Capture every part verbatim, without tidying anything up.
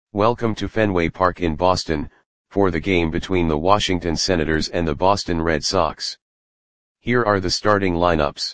Welcome to Fenway Park in Boston, for the game between the Washington Senators and the Boston Red Sox. Here are the starting lineups.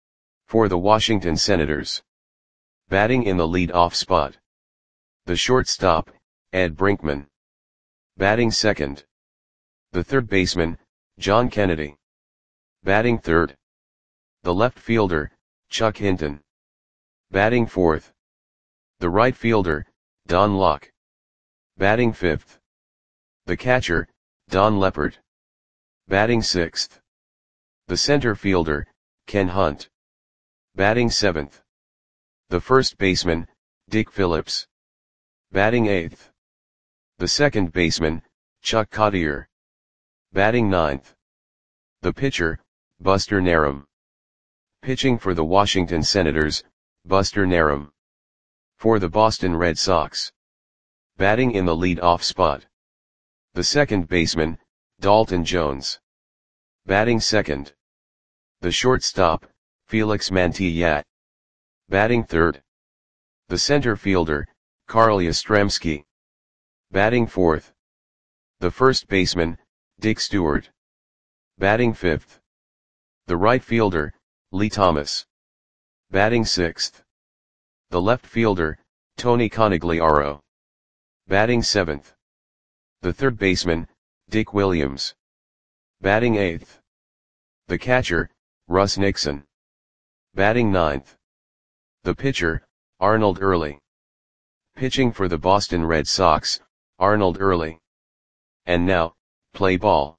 For the Washington Senators. Batting in the lead-off spot. The shortstop, Ed Brinkman. Batting second. The third baseman, John Kennedy. Batting third. The left fielder, Chuck Hinton. Batting fourth. The right fielder, Don Locke. Batting fifth. The catcher, Don Lepard. Batting sixth. The center fielder, Ken Hunt. Batting seventh. The first baseman, Dick Phillips. Batting eighth. The second baseman, Chuck Cottier. Batting ninth. The pitcher, Buster Narum. Pitching for the Washington Senators, Buster Narum. For the Boston Red Sox. Batting in the lead-off spot. The second baseman, Dalton Jones. Batting second. The shortstop, Felix Mantilla. Batting third. The center fielder, Carl Yastrzemski. Batting fourth. The first baseman, Dick Stewart. Batting fifth. The right fielder, Lee Thomas. Batting sixth. The left fielder, Tony Conigliaro. Batting seventh. The third baseman, Dick Williams. Batting eighth. The catcher, Russ Nixon. Batting ninth. The pitcher, Arnold Early. Pitching for the Boston Red Sox, Arnold Early. And now, play ball.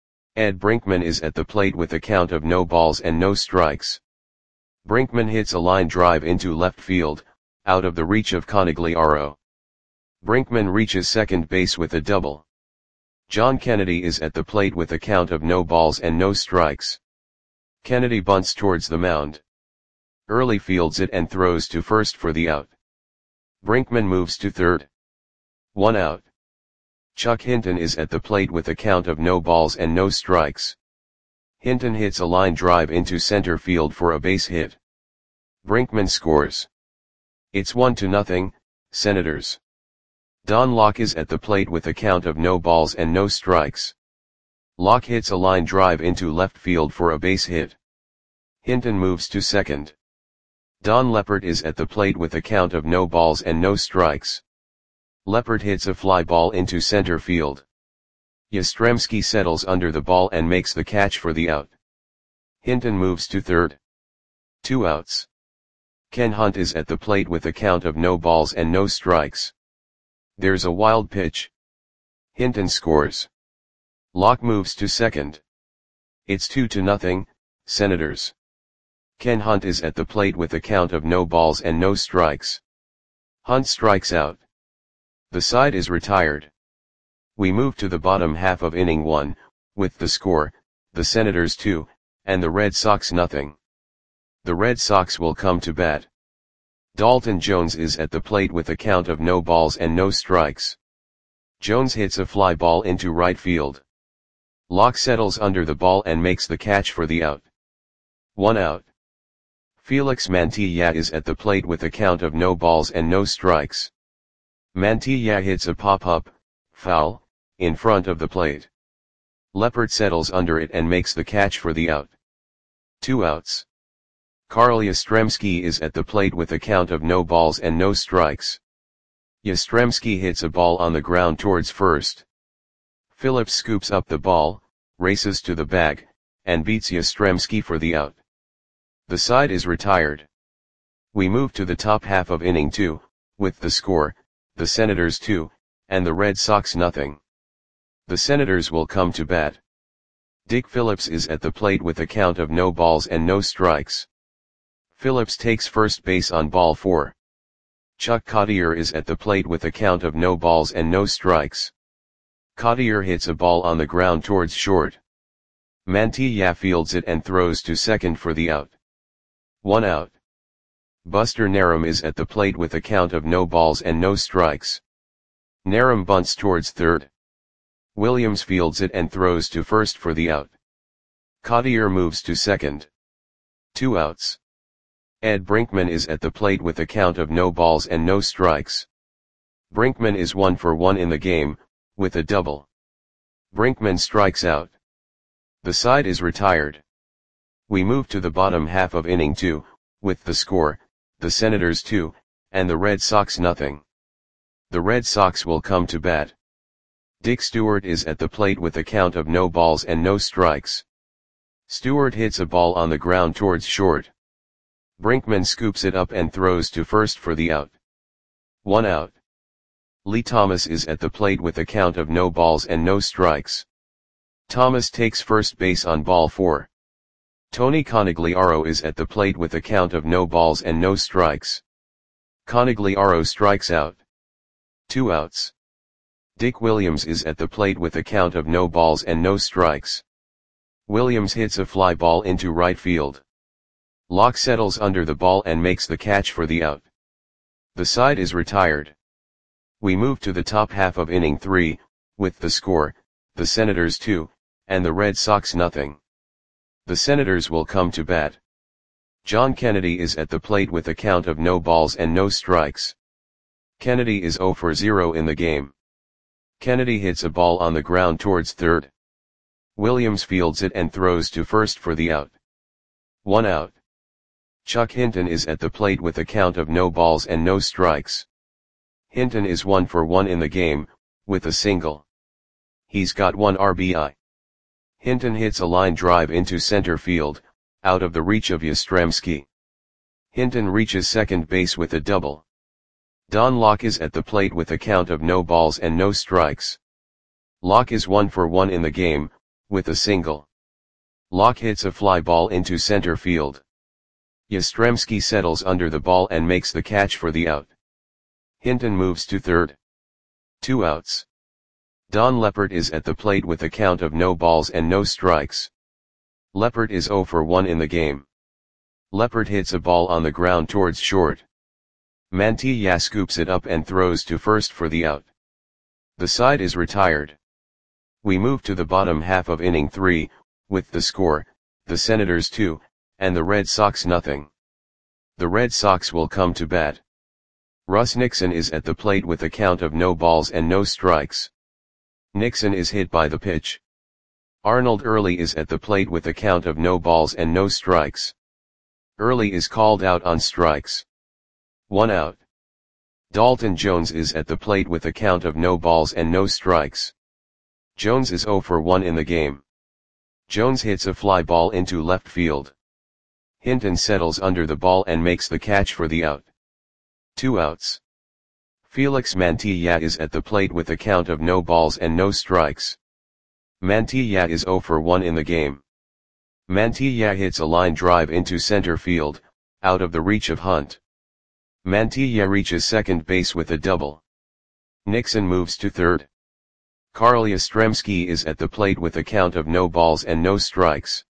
Ed Brinkman is at the plate with a count of no balls and no strikes. Brinkman hits a line drive into left field, out of the reach of Conigliaro. Brinkman reaches second base with a double. John Kennedy is at the plate with a count of no balls and no strikes. Kennedy bunts towards the mound. Early fields it and throws to first for the out. Brinkman moves to third. One out. Chuck Hinton is at the plate with a count of no balls and no strikes. Hinton hits a line drive into center field for a base hit. Brinkman scores. It's one to nothing, Senators. Don Locke is at the plate with a count of no balls and no strikes. Locke hits a line drive into left field for a base hit. Hinton moves to second. Don Lepard is at the plate with a count of no balls and no strikes. Lepard hits a fly ball into center field. Yastrzemski settles under the ball and makes the catch for the out. Hinton moves to third. Two outs. Ken Hunt is at the plate with a count of no balls and no strikes. There's a wild pitch. Hinton scores. Locke moves to second. It's two to nothing, Senators. Ken Hunt is at the plate with a count of no balls and no strikes. Hunt strikes out. The side is retired. We move to the bottom half of inning one, with the score, the Senators two, and the Red Sox nothing. The Red Sox will come to bat. Dalton Jones is at the plate with a count of no balls and no strikes. Jones hits a fly ball into right field. Locke settles under the ball and makes the catch for the out. One out. Felix Mantilla is at the plate with a count of no balls and no strikes. Mantilla hits a pop-up, foul, in front of the plate. Lepard settles under it and makes the catch for the out. Two outs. Carl Yastrzemski is at the plate with a count of no balls and no strikes. Yastrzemski hits a ball on the ground towards first. Phillips scoops up the ball, races to the bag, and beats Yastrzemski for the out. The side is retired. We move to the top half of inning two, with the score, the Senators two, and the Red Sox nothing. The Senators will come to bat. Dick Phillips is at the plate with a count of no balls and no strikes. Phillips takes first base on ball four. Chuck Cottier is at the plate with a count of no balls and no strikes. Cottier hits a ball on the ground towards short. Mantilla fields it and throws to second for the out. One out. Buster Narum is at the plate with a count of no balls and no strikes. Narum bunts towards third. Williams fields it and throws to first for the out. Cottier moves to second. Two outs. Ed Brinkman is at the plate with a count of no balls and no strikes. Brinkman is one for one in the game, with a double. Brinkman strikes out. The side is retired. We move to the bottom half of inning two, with the score, the Senators two, and the Red Sox nothing. The Red Sox will come to bat. Dick Stewart is at the plate with a count of no balls and no strikes. Stewart hits a ball on the ground towards short. Brinkman scoops it up and throws to first for the out. One out. Lee Thomas is at the plate with a count of no balls and no strikes. Thomas takes first base on ball four. Tony Conigliaro is at the plate with a count of no balls and no strikes. Conigliaro strikes out. Two outs. Dick Williams is at the plate with a count of no balls and no strikes. Williams hits a fly ball into right field. Locke settles under the ball and makes the catch for the out. The side is retired. We move to the top half of inning three, with the score, the Senators two, and the Red Sox nothing. The Senators will come to bat. John Kennedy is at the plate with a count of no balls and no strikes. Kennedy is zero for zero in the game. Kennedy hits a ball on the ground towards third. Williams fields it and throws to first for the out. One out. Chuck Hinton is at the plate with a count of no balls and no strikes. Hinton is one for one in the game, with a single. He's got one R B I. Hinton hits a line drive into center field, out of the reach of Yastrzemski. Hinton reaches second base with a double. Don Locke is at the plate with a count of no balls and no strikes. Locke is one for one in the game, with a single. Locke hits a fly ball into center field. Yastrzemski settles under the ball and makes the catch for the out. Hinton moves to third. Two outs. Don Leppert is at the plate with a count of no balls and no strikes. Leppert is zero for one in the game. Leppert hits a ball on the ground towards short. Mantilla scoops it up and throws to first for the out. The side is retired. We move to the bottom half of inning three, with the score, the Senators two, and the Red Sox nothing. The Red Sox will come to bat. Russ Nixon is at the plate with a count of no balls and no strikes. Nixon is hit by the pitch. Arnold Early is at the plate with a count of no balls and no strikes. Early is called out on strikes. One out. Dalton Jones is at the plate with a count of no balls and no strikes. Jones is zero for one in the game. Jones hits a fly ball into left field. Hinton settles under the ball and makes the catch for the out. Two outs. Felix Mantilla is at the plate with a count of no balls and no strikes. Mantilla is zero for one in the game. Mantilla hits a line drive into center field, out of the reach of Hunt. Mantilla reaches second base with a double. Nixon moves to third. Carl Yastrzemski is at the plate with a count of no balls and no strikes.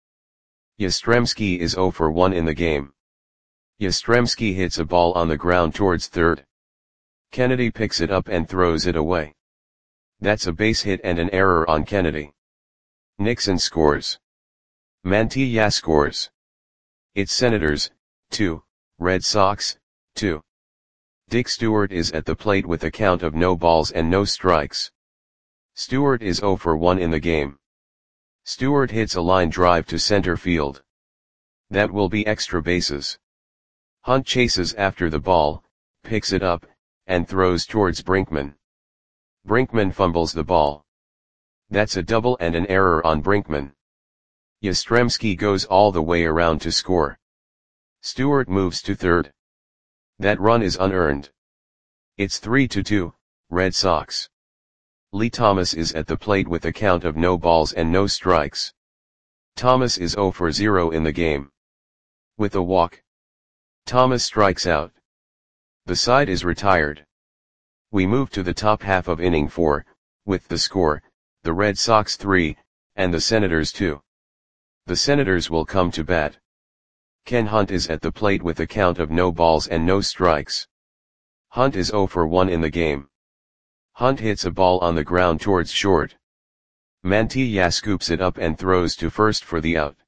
Yastrzemski is zero for one in the game. Yastrzemski hits a ball on the ground towards third. Kennedy picks it up and throws it away. That's a base hit and an error on Kennedy. Nixon scores. Mantilla scores. It's Senators, two, Red Sox, two. Dick Stewart is at the plate with a count of no balls and no strikes. Stewart is zero for one in the game. Stewart hits a line drive to center field. That will be extra bases. Hunt chases after the ball, picks it up, and throws towards Brinkman. Brinkman fumbles the ball. That's a double and an error on Brinkman. Yastrzemski goes all the way around to score. Stewart moves to third. That run is unearned. It's three to two, Red Sox. Lee Thomas is at the plate with a count of no balls and no strikes. Thomas is zero for zero in the game. With a walk, Thomas strikes out. The side is retired. We move to the top half of inning four, with the score, the Red Sox three, and the Senators two. The Senators will come to bat. Ken Hunt is at the plate with a count of no balls and no strikes. Hunt is zero for one in the game. Hunt hits a ball on the ground towards short. Mantilla scoops it up and throws to first for the out.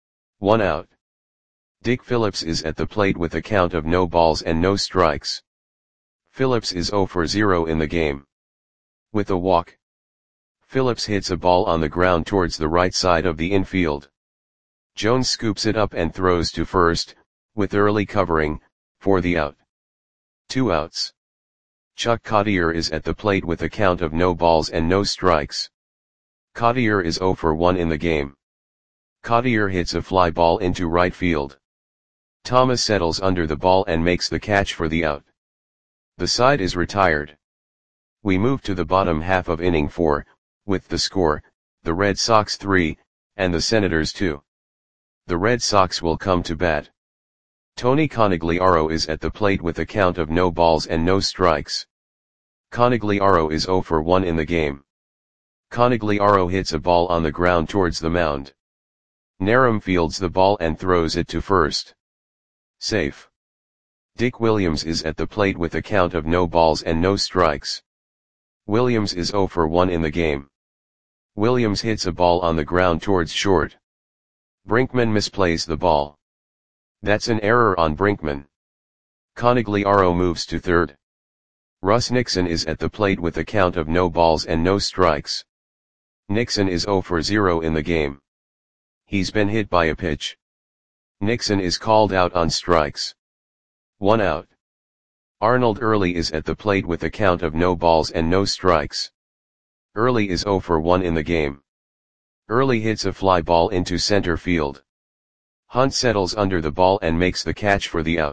One out. Dick Phillips is at the plate with a count of no balls and no strikes. Phillips is zero for zero in the game. With a walk, Phillips hits a ball on the ground towards the right side of the infield. Jones scoops it up and throws to first, with early covering, for the out. Two outs. Chuck Cottier is at the plate with a count of no balls and no strikes. Cottier is zero for one in the game. Cottier hits a fly ball into right field. Thomas settles under the ball and makes the catch for the out. The side is retired. We move to the bottom half of inning four, with the score, the Red Sox three, and the Senators two. The Red Sox will come to bat. Tony Conigliaro is at the plate with a count of no balls and no strikes. Conigliaro is zero for one in the game. Conigliaro hits a ball on the ground towards the mound. Narum fields the ball and throws it to first. Safe. Dick Williams is at the plate with a count of no balls and no strikes. Williams is zero for one in the game. Williams hits a ball on the ground towards short. Brinkman misplays the ball. That's an error on Brinkman. Conigliaro moves to third. Russ Nixon is at the plate with a count of no balls and no strikes. Nixon is zero for zero in the game. He's been hit by a pitch. Nixon is called out on strikes. One out. Arnold Early is at the plate with a count of no balls and no strikes. Early is zero for one in the game. Early hits a fly ball into center field. Hunt settles under the ball and makes the catch for the out.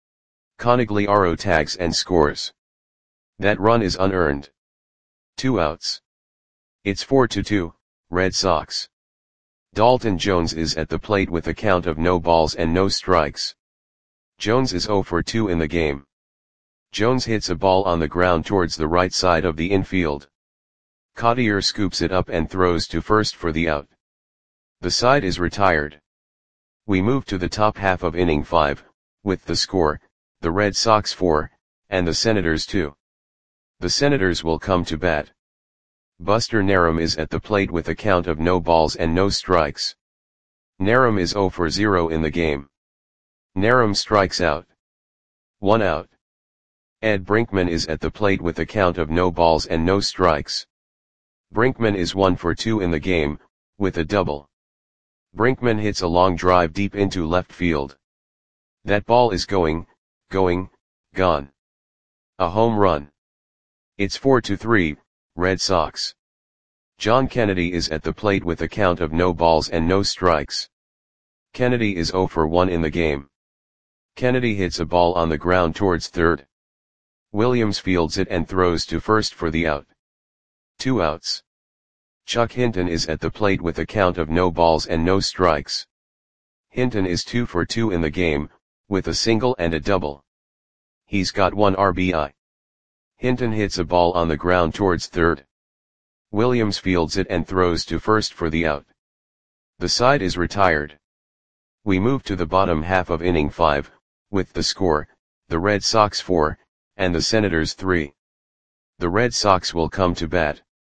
Conigliaro tags and scores. That run is unearned. Two outs. It's four to two, Red Sox. Dalton Jones is at the plate with a count of no balls and no strikes. Jones is zero for two in the game. Jones hits a ball on the ground towards the right side of the infield. Cottier scoops it up and throws to first for the out. The side is retired. We move to the top half of inning five, with the score, the Red Sox four, and the Senators two. The Senators will come to bat. Buster Narum is at the plate with a count of no balls and no strikes. Narum is zero for zero in the game. Narum strikes out. One out. Ed Brinkman is at the plate with a count of no balls and no strikes. Brinkman is one for two in the game, with a double. Brinkman hits a long drive deep into left field. That ball is going, going, gone. A home run. It's four to three, Red Sox. John Kennedy is at the plate with a count of no balls and no strikes. Kennedy is zero for one in the game. Kennedy hits a ball on the ground towards third. Williams fields it and throws to first for the out. Two outs. Chuck Hinton is at the plate with a count of no balls and no strikes. Hinton is two for two in the game, with a single and a double. He's got one R B I. Hinton hits a ball on the ground towards third. Williams fields it and throws to first for the out. The side is retired. We move to the bottom half of inning five, with the score, the Red Sox four, and the Senators three. The Red Sox will come to bat.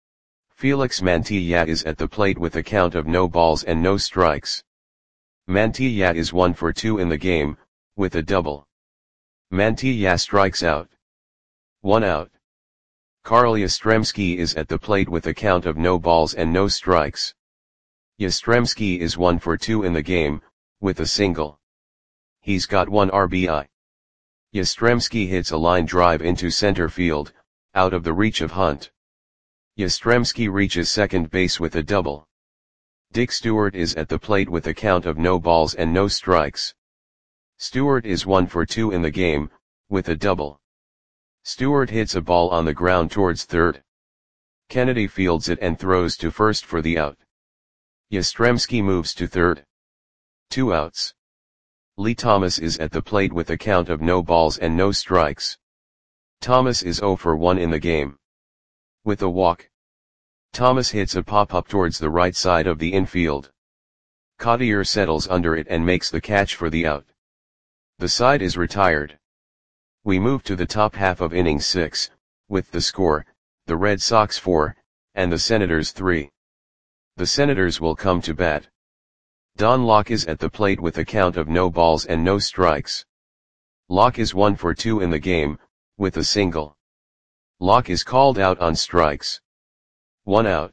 Felix Mantilla is at the plate with a count of no balls and no strikes. Mantilla is one for two in the game, with a double. Mantilla strikes out. One out. Carl Yastrzemski is at the plate with a count of no balls and no strikes. Yastrzemski is one for two in the game, with a single. He's got one R B I. Yastrzemski hits a line drive into center field, out of the reach of Hunt. Yastrzemski reaches second base with a double. Dick Stewart is at the plate with a count of no balls and no strikes. Stewart is one for two in the game, with a double. Stewart hits a ball on the ground towards third. Kennedy fields it and throws to first for the out. Yastrzemski moves to third. Two outs. Lee Thomas is at the plate with a count of no balls and no strikes. Thomas is zero for one in the game. With a walk, Thomas hits a pop-up towards the right side of the infield. Cottier settles under it and makes the catch for the out. The side is retired. We move to the top half of inning six, with the score, the Red Sox four, and the Senators three. The Senators will come to bat. Don Locke is at the plate with a count of no balls and no strikes. Locke is one for two in the game, with a single. Locke is called out on strikes. One out.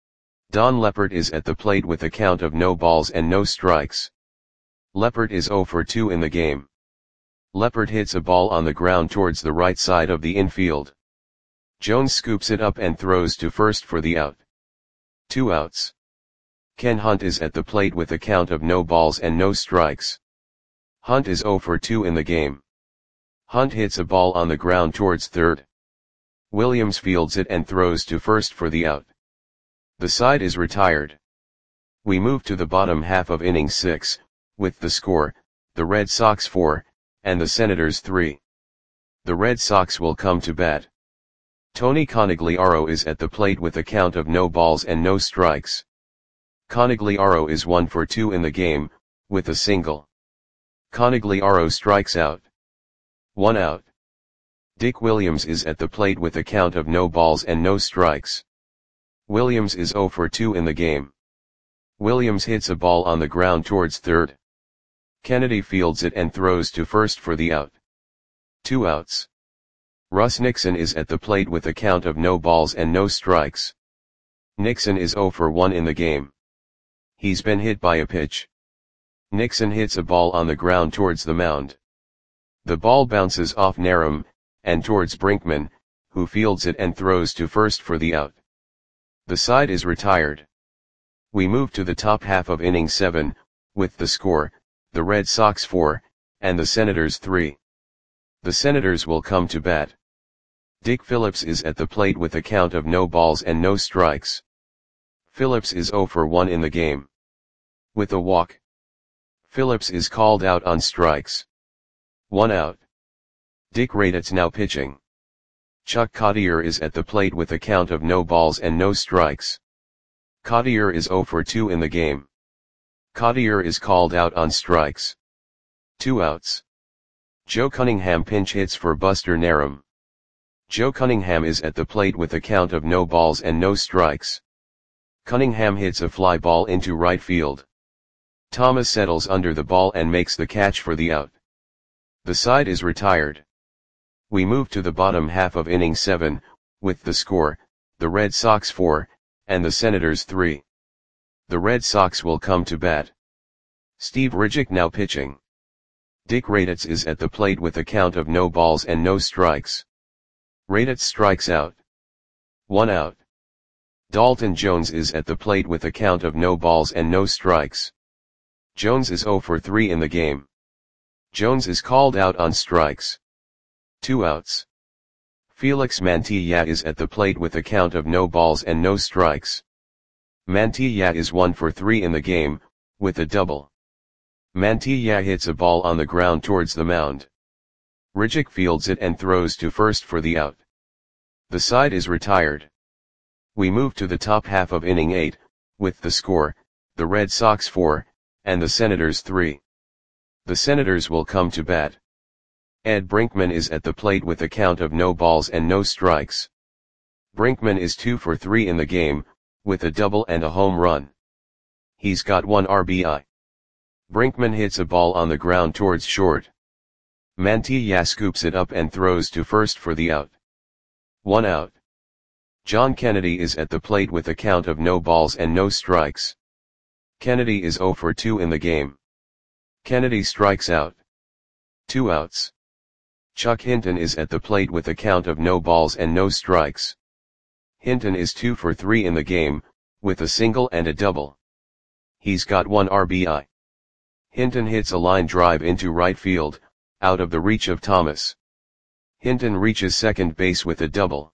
Don Leppert is at the plate with a count of no balls and no strikes. Leppert is zero for two in the game. Leppert hits a ball on the ground towards the right side of the infield. Jones scoops it up and throws to first for the out. Two outs. Ken Hunt is at the plate with a count of no balls and no strikes. Hunt is zero for two in the game. Hunt hits a ball on the ground towards third. Williams fields it and throws to first for the out. The side is retired. We move to the bottom half of inning six, with the score, the Red Sox four, and the Senators three. The Red Sox will come to bat. Tony Conigliaro is at the plate with a count of no balls and no strikes. Conigliaro is one for two in the game, with a single. Conigliaro strikes out. One out. Dick Williams is at the plate with a count of no balls and no strikes. Williams is zero for two in the game. Williams hits a ball on the ground towards third. Kennedy fields it and throws to first for the out. Two outs. Russ Nixon is at the plate with a count of no balls and no strikes. Nixon is zero for one in the game. He's been hit by a pitch. Nixon hits a ball on the ground towards the mound. The ball bounces off Narum, and towards Brinkman, who fields it and throws to first for the out. The side is retired. We move to the top half of inning seven, with the score, the Red Sox four, and the Senators three. The Senators will come to bat. Dick Phillips is at the plate with a count of no balls and no strikes. Phillips is zero for one in the game. With a walk. Phillips is called out on strikes. One out. Dick Raditz now pitching. Chuck Cottier is at the plate with a count of no balls and no strikes. Cottier is zero for two in the game. Cottier is called out on strikes. Two outs. Joe Cunningham pinch hits for Buster Narum. Joe Cunningham is at the plate with a count of no balls and no strikes. Cunningham hits a fly ball into right field. Thomas settles under the ball and makes the catch for the out. The side is retired. We move to the bottom half of inning seven, with the score, the Red Sox four, and the Senators three. The Red Sox will come to bat. Steve Ridgick now pitching. Dick Raditz is at the plate with a count of no balls and no strikes. Raditz strikes out. One out. Dalton Jones is at the plate with a count of no balls and no strikes. Jones is zero for three in the game. Jones is called out on strikes. Two outs. Felix Mantilla is at the plate with a count of no balls and no strikes. Mantilla is one for three in the game, with a double. Mantilla hits a ball on the ground towards the mound. Ridgick fields it and throws to first for the out. The side is retired. We move to the top half of inning eight, with the score, the Red Sox four, and the Senators three. The Senators will come to bat. Ed Brinkman is at the plate with a count of no balls and no strikes. Brinkman is two for three in the game, with a double and a home run. He's got one R B I. Brinkman hits a ball on the ground towards short. Mantilla scoops it up and throws to first for the out. One out. John Kennedy is at the plate with a count of no balls and no strikes. Kennedy is zero for two in the game. Kennedy strikes out. Two outs. Chuck Hinton is at the plate with a count of no balls and no strikes. Hinton is two for three in the game, with a single and a double. He's got one R B I. Hinton hits a line drive into right field, out of the reach of Thomas. Hinton reaches second base with a double.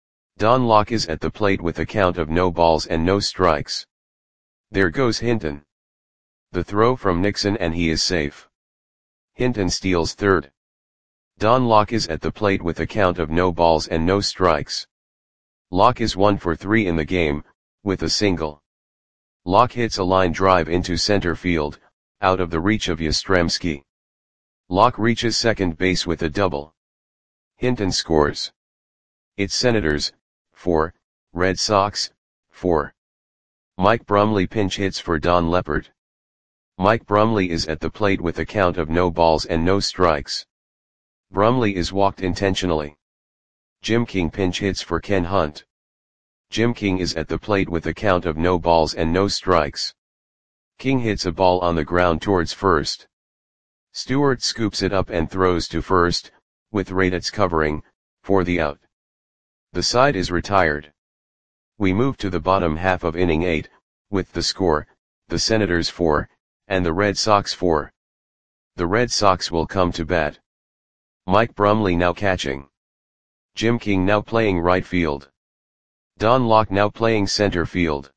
Don Locke is at the plate with a count of no balls and no strikes. There goes Hinton. The throw from Nixon and he is safe. Hinton steals third. Don Locke is at the plate with a count of no balls and no strikes. Locke is one for three in the game, with a single. Locke hits a line drive into center field, out of the reach of Yastrzemski. Locke reaches second base with a double. Hinton scores. It's Senators, four, Red Sox, four. Mike Brumley pinch hits for Don Leppert. Mike Brumley is at the plate with a count of no balls and no strikes. Brumley is walked intentionally. Jim King pinch hits for Ken Hunt. Jim King is at the plate with a count of no balls and no strikes. King hits a ball on the ground towards first. Stewart scoops it up and throws to first, with Raditz covering, for the out. The side is retired. We move to the bottom half of inning eight, with the score, the Senators four, and the Red Sox four. The Red Sox will come to bat. Mike Brumley now catching. Jim King now playing right field. Don Locke now playing center field.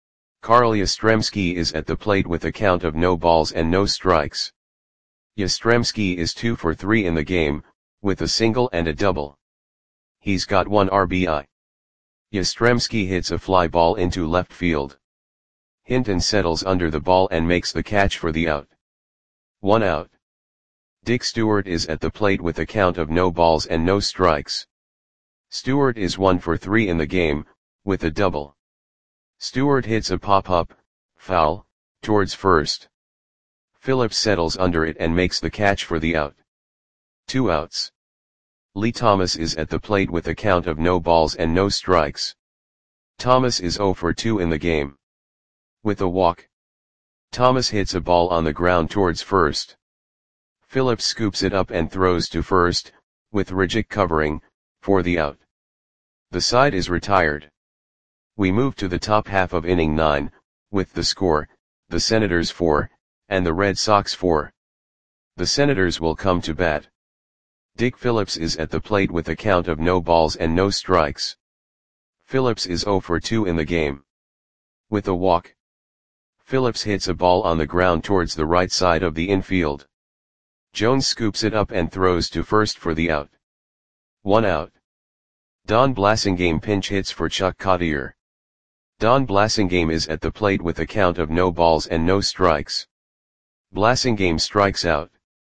Carl Yastrzemski is at the plate with a count of no balls and no strikes. Yastrzemski is two for three in the game, with a single and a double. He's got one R B I. Yastrzemski hits a fly ball into left field. Hinton settles under the ball and makes the catch for the out. One out. Dick Stewart is at the plate with a count of no balls and no strikes. Stewart is one for three in the game, with a double. Stewart hits a pop-up, foul, towards first. Phillips settles under it and makes the catch for the out. Two outs. Lee Thomas is at the plate with a count of no balls and no strikes. Thomas is zero for two in the game. With a walk. Thomas hits a ball on the ground towards first. Phillips scoops it up and throws to first, with Rijic covering, for the out. The side is retired. We move to the top half of inning nine, with the score, the Senators four, and the Red Sox four. The Senators will come to bat. Dick Phillips is at the plate with a count of no balls and no strikes. Phillips is zero for two in the game. With a walk. Phillips hits a ball on the ground towards the right side of the infield. Jones scoops it up and throws to first for the out. One out. Don Blasingame pinch hits for Chuck Cottier. Don Blasingame is at the plate with a count of no balls and no strikes. Blasingame strikes out.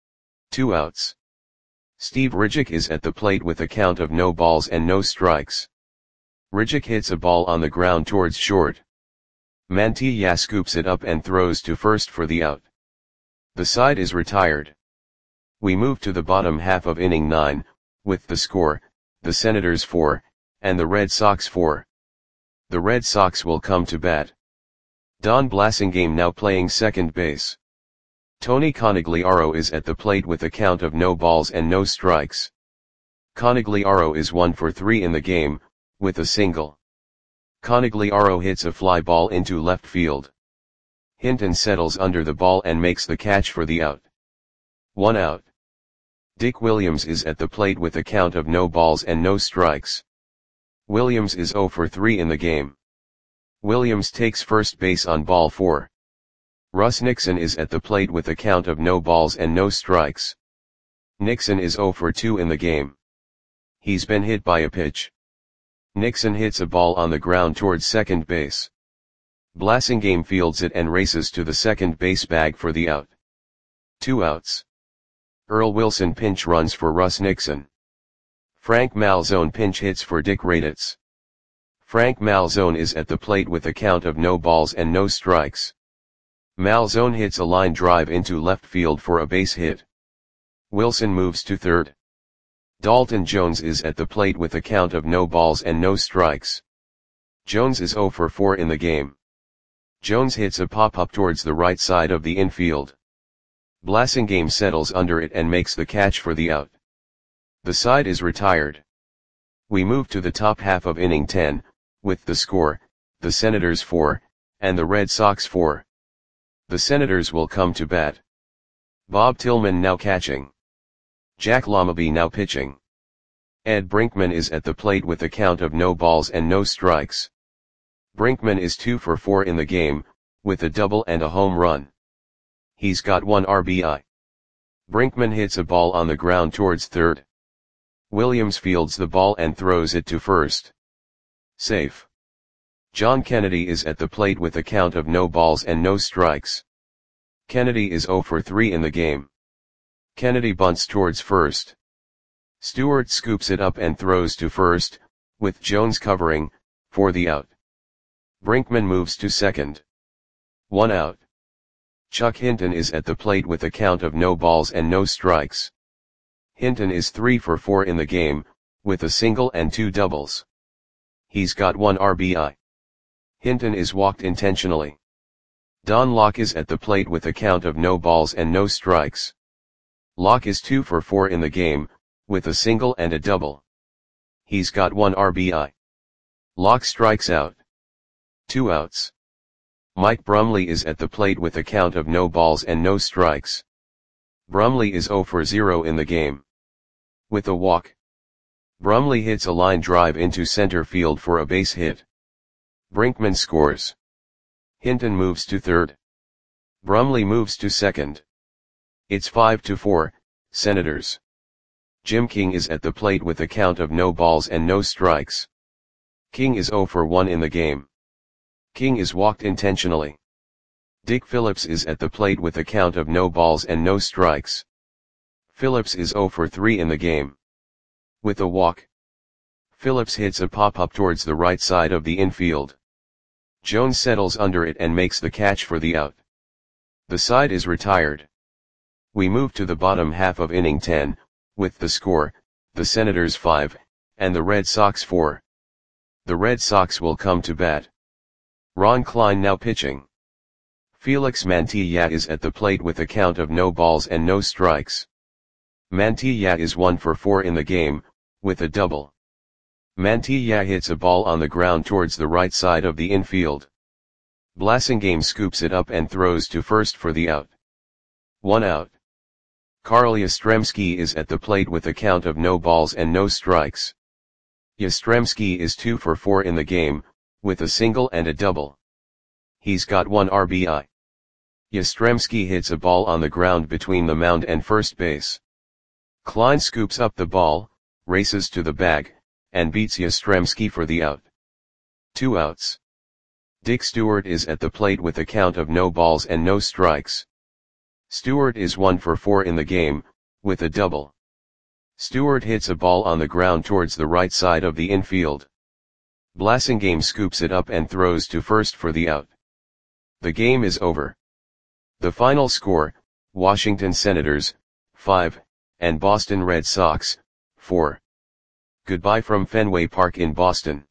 Two outs. Steve Rijic is at the plate with a count of no balls and no strikes. Rijic hits a ball on the ground towards short. Mantilla scoops it up and throws to first for the out. The side is retired. We move to the bottom half of inning nine, with the score, the Senators four, and the Red Sox four. The Red Sox will come to bat. Don Blasingame now playing second base. Tony Conigliaro is at the plate with a count of no balls and no strikes. Conigliaro is one for three in the game, with a single. Conigliaro hits a fly ball into left field. Hinton settles under the ball and makes the catch for the out. One out. Dick Williams is at the plate with a count of no balls and no strikes. Williams is zero for three in the game. Williams takes first base on ball four. Russ Nixon is at the plate with a count of no balls and no strikes. Nixon is zero for two in the game. He's been hit by a pitch. Nixon hits a ball on the ground towards second base. Blasingame fields it and races to the second base bag for the out. Two outs. Earl Wilson pinch runs for Russ Nixon. Frank Malzone pinch hits for Dick Raditz. Frank Malzone is at the plate with a count of no balls and no strikes. Malzone hits a line drive into left field for a base hit. Wilson moves to third. Dalton Jones is at the plate with a count of no balls and no strikes. Jones is zero for four in the game. Jones hits a pop-up towards the right side of the infield. Blasingame settles under it and makes the catch for the out. The side is retired. We move to the top half of inning ten, with the score, the Senators four, and the Red Sox four. The Senators will come to bat. Bob Tillman now catching. Jack Lamaby now pitching. Ed Brinkman is at the plate with a count of no balls and no strikes. Brinkman is two for four in the game, with a double and a home run. He's got one R B I. Brinkman hits a ball on the ground towards third. Williams fields the ball and throws it to first. Safe. John Kennedy is at the plate with a count of no balls and no strikes. Kennedy is zero for three in the game. Kennedy bunts towards first. Stewart scoops it up and throws to first, with Jones covering, for the out. Brinkman moves to second. One out. Chuck Hinton is at the plate with a count of no balls and no strikes. Hinton is three for four in the game, with a single and two doubles. He's got one R B I. Hinton is walked intentionally. Don Locke is at the plate with a count of no balls and no strikes. Locke is two for four in the game, with a single and a double. He's got one R B I. Locke strikes out. Two outs. Mike Brumley is at the plate with a count of no balls and no strikes. Brumley is zero for zero in the game. With a walk, Brumley hits a line drive into center field for a base hit. Brinkman scores. Hinton moves to third. Brumley moves to second. It's five to four, Senators. Jim King is at the plate with a count of no balls and no strikes. King is zero for one in the game. King is walked intentionally. Dick Phillips is at the plate with a count of no balls and no strikes. Phillips is zero for three in the game. With a walk, Phillips hits a pop-up towards the right side of the infield. Jones settles under it and makes the catch for the out. The side is retired. We move to the bottom half of inning ten, with the score, the Senators five, and the Red Sox four. The Red Sox will come to bat. Ron Klein now pitching. Felix Mantilla is at the plate with a count of no balls and no strikes. Mantilla is one for four in the game, with a double. Mantilla hits a ball on the ground towards the right side of the infield. Blasingame scoops it up and throws to first for the out. One out. Carl Yastrzemski is at the plate with a count of no balls and no strikes. Yastrzemski is two for four in the game, with a single and a double. He's got one R B I. Yastrzemski hits a ball on the ground between the mound and first base. Klein scoops up the ball, races to the bag, and beats Yastrzemski for the out. Two outs. Dick Stewart is at the plate with a count of no balls and no strikes. Stewart is one for four in the game, with a double. Stewart hits a ball on the ground towards the right side of the infield. Blasingame scoops it up and throws to first for the out. The game is over. The final score, Washington Senators, five, and Boston Red Sox, four. Goodbye from Fenway Park in Boston.